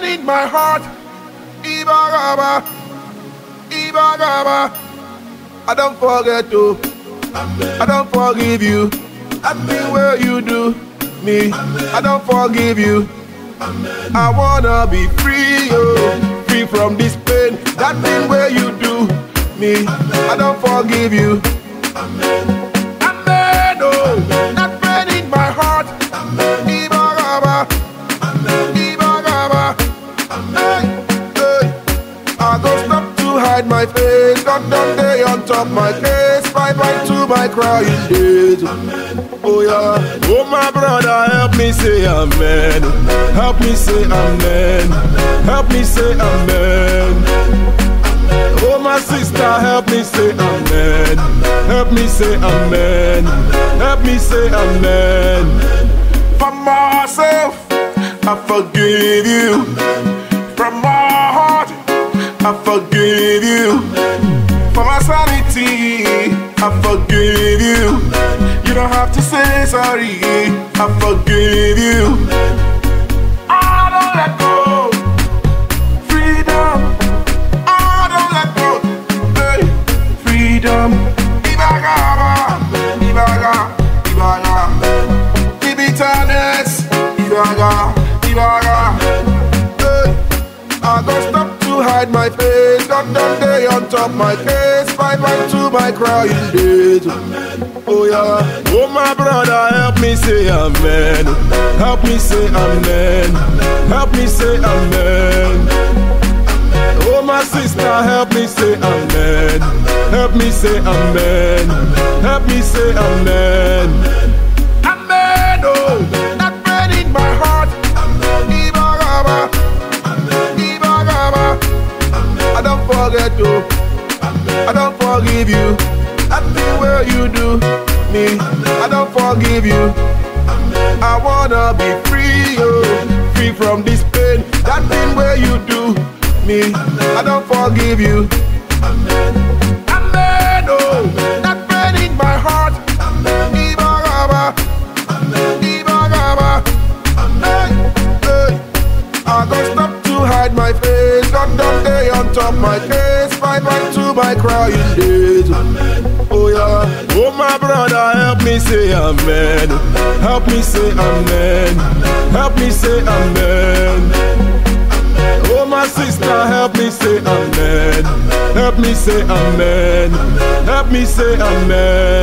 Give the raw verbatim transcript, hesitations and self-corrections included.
pain in my heart. Ibagaba, Ibagaba. I don't forget to, I don't forgive you. That thing where you do me, I don't forgive you. I wanna be free, oh, free from this pain. That thing where you do me, I don't forgive you. Amen, oh, that pain in my heart. Ibagaba, Ibagaba. Hey, hey. I go stop to hide my face. God don't day on top my case. Bye bye to my crying days. Oh yeah. Oh my brother, help me say amen. Help me say amen. Help me say amen. Oh my sister, help me say amen. Help me say amen. Help me say amen. For myself, I forgive you. From my heart, I forgive you. For my sanity, I forgive you. You don't have to say sorry, I forgive you. I don't let go. Freedom, I don't let go. Hey, freedom. Ibagaba, Ibaga, Ibaga. Ibitaness, Ibaga, Ibaga. Hey, I go stop to hide my face. God don't day on top my case. Bye bye to my crying days. Oh yeah. Oh my brother, help me say amen. Help me say amen. Help me say amen. Oh my sister, help me say amen. Help me say amen. Help me say amen. Amen, oh, that pain in my heart. Ibagaba, Ibagaba. I don't forget to, I don't forgive you. That thing where you do me, I don't forgive you. I wanna be free, oh, free from this pain. That thing where you do me, I don't forgive you. Amen, oh, that pain in my heart. Ibagaba, Ibagaba. Hey, hey. I go stop to hide my face. God don't day on top my case. Bye bye to my crying days. Oh yeah. Oh my brother, help me say amen. Help me say amen. Help me say amen. Oh my sister, help me say amen. Help me say amen. Help me say amen.